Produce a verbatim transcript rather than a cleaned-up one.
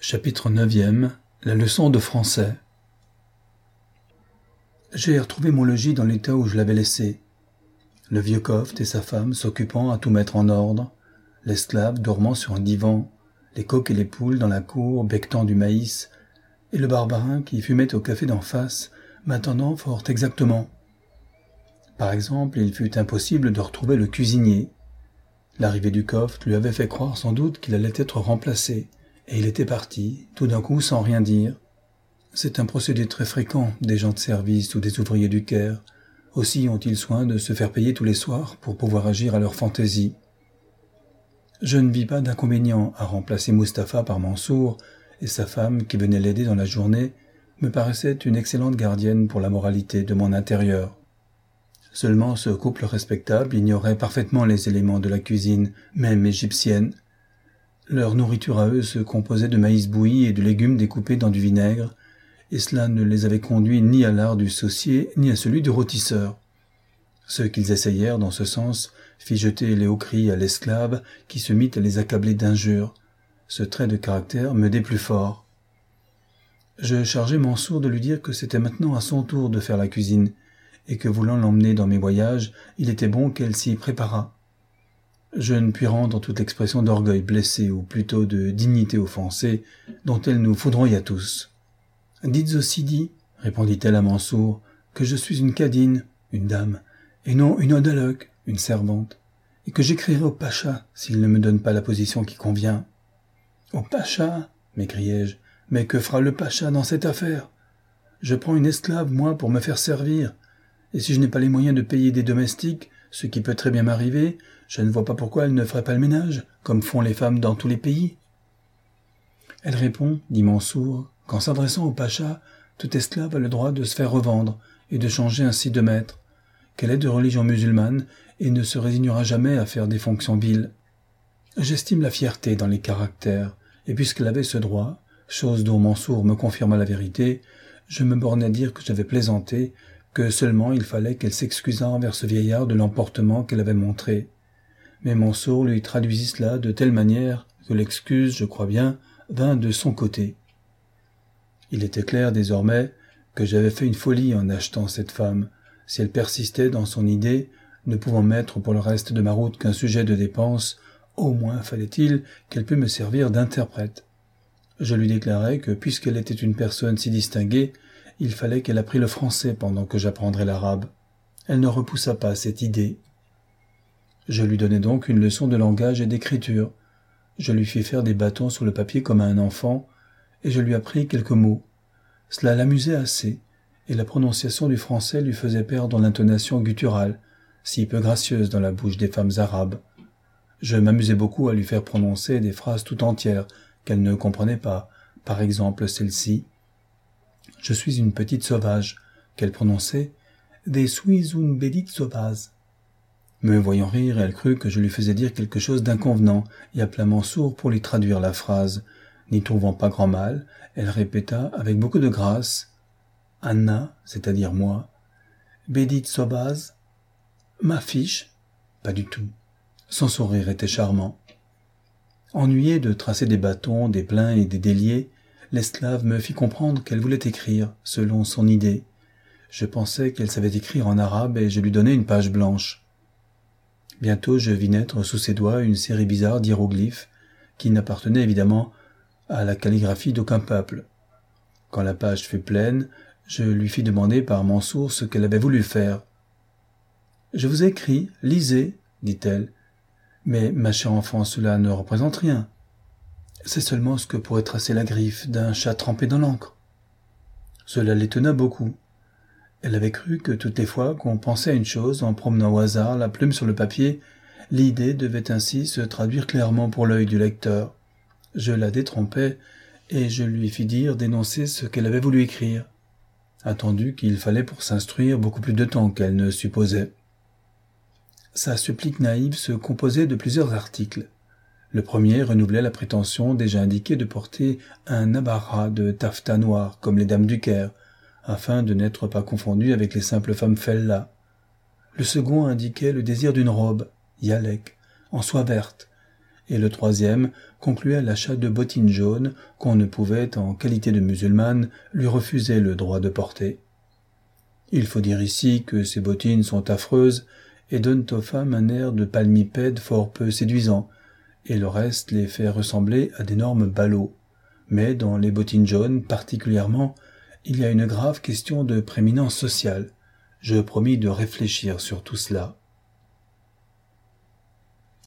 Chapitre neuvième. La leçon de français. J'ai retrouvé mon logis dans l'état où je l'avais laissé. Le vieux Coft et sa femme s'occupant à tout mettre en ordre, l'esclave dormant sur un divan, les coqs et les poules dans la cour becquetant du maïs, et le barbarin qui fumait au café d'en face, m'attendant fort exactement. Par exemple, il fut impossible de retrouver le cuisinier. L'arrivée du Coft lui avait fait croire sans doute qu'il allait être remplacé, et il était parti, tout d'un coup sans rien dire. C'est un procédé très fréquent des gens de service ou des ouvriers du Caire. Aussi ont-ils soin de se faire payer tous les soirs pour pouvoir agir à leur fantaisie. Je ne vis pas d'inconvénient à remplacer Mustapha par Mansour, et sa femme, qui venait l'aider dans la journée, me paraissait une excellente gardienne pour la moralité de mon intérieur. Seulement ce couple respectable ignorait parfaitement les éléments de la cuisine, même égyptienne. Leur nourriture à eux se composait de maïs bouilli et de légumes découpés dans du vinaigre, et cela ne les avait conduits ni à l'art du saucier, ni à celui du rôtisseur. Ce qu'ils essayèrent dans ce sens fit jeter les hauts cris à l'esclave, qui se mit à les accabler d'injures. Ce trait de caractère me déplut fort. Je chargeai Mansour de lui dire que c'était maintenant à son tour de faire la cuisine, et que voulant l'emmener dans mes voyages, il était bon qu'elle s'y préparât. Je ne puis rendre toute l'expression d'orgueil blessé, ou plutôt de dignité offensée, dont elle nous foudroya tous. « Dites au Sidi, répondit-elle à Mansour, que je suis une cadine, une dame, et non une odaloque, une servante, et que j'écrirai au pacha s'il ne me donne pas la position qui convient. »« Au pacha » m'écriai-je, « mais que fera le pacha dans cette affaire? Je prends une esclave, moi, pour me faire servir, et si je n'ai pas les moyens de payer des domestiques, ce qui peut très bien m'arriver, je ne vois pas pourquoi elle ne ferait pas le ménage, comme font les femmes dans tous les pays. Elle répond, dit Mansour, qu'en s'adressant au pacha, tout esclave a le droit de se faire revendre et de changer ainsi de maître, qu'elle est de religion musulmane et ne se résignera jamais à faire des fonctions viles. J'estime la fierté dans les caractères, et puisqu'elle avait ce droit, chose dont Mansour me confirma la vérité, je me bornai à dire que j'avais plaisanté, que seulement il fallait qu'elle s'excusât envers ce vieillard de l'emportement qu'elle avait montré. Mais Mansour lui traduisit cela de telle manière que l'excuse, je crois bien, vint de son côté. Il était clair désormais que j'avais fait une folie en achetant cette femme, si elle persistait dans son idée, ne pouvant m'être pour le reste de ma route qu'un sujet de dépense, au moins fallait-il qu'elle pût me servir d'interprète. Je lui déclarai que puisqu'elle était une personne si distinguée, il fallait qu'elle apprit le français pendant que j'apprendrais l'arabe. Elle ne repoussa pas cette idée. Je lui donnai donc une leçon de langage et d'écriture. Je lui fis faire des bâtons sur le papier comme à un enfant, et je lui appris quelques mots. Cela l'amusait assez, et la prononciation du français lui faisait perdre l'intonation gutturale, si peu gracieuse dans la bouche des femmes arabes. Je m'amusais beaucoup à lui faire prononcer des phrases tout entières qu'elle ne comprenait pas, par exemple celle-ci. « Je suis une petite sauvage », qu'elle prononçait « Des suis une bédite sauvage ». Me voyant rire, elle crut que je lui faisais dire quelque chose d'inconvenant et appela Mansour pour lui traduire la phrase. N'y trouvant pas grand mal, elle répéta avec beaucoup de grâce « Anna, c'est-à-dire moi, bédite sauvage, ma fiche, pas du tout. » Son sourire était charmant. Ennuyée de tracer des bâtons, des pleins et des déliés, l'esclave me fit comprendre qu'elle voulait écrire, selon son idée. Je pensais qu'elle savait écrire en arabe et je lui donnai une page blanche. Bientôt je vis naître sous ses doigts une série bizarre d'hiéroglyphes qui n'appartenaient évidemment à la calligraphie d'aucun peuple. Quand la page fut pleine, je lui fis demander par Mansour ce qu'elle avait voulu faire. « Je vous ai écrit, lisez, dit-elle. Mais, ma chère enfant, cela ne représente rien. C'est seulement ce que pourrait tracer la griffe d'un chat trempé dans l'encre. » Cela l'étonna beaucoup. Elle avait cru que toutes les fois qu'on pensait à une chose en promenant au hasard la plume sur le papier, l'idée devait ainsi se traduire clairement pour l'œil du lecteur. Je la détrompais et je lui fis dire d'énoncer ce qu'elle avait voulu écrire, attendu qu'il fallait pour s'instruire beaucoup plus de temps qu'elle ne supposait. Sa supplique naïve se composait de plusieurs articles. Le premier renouvelait la prétention déjà indiquée de porter un abarak de taffetas noir comme les dames du Caire, afin de n'être pas confondu avec les simples femmes fellah. Le second indiquait le désir d'une robe, yalek, en soie verte, et le troisième concluait à l'achat de bottines jaunes qu'on ne pouvait, en qualité de musulmane, lui refuser le droit de porter. Il faut dire ici que ces bottines sont affreuses et donnent aux femmes un air de palmipèdes fort peu séduisant, et le reste les fait ressembler à d'énormes ballots. Mais dans les bottines jaunes particulièrement, il y a une grave question de prééminence sociale. Je promis de réfléchir sur tout cela.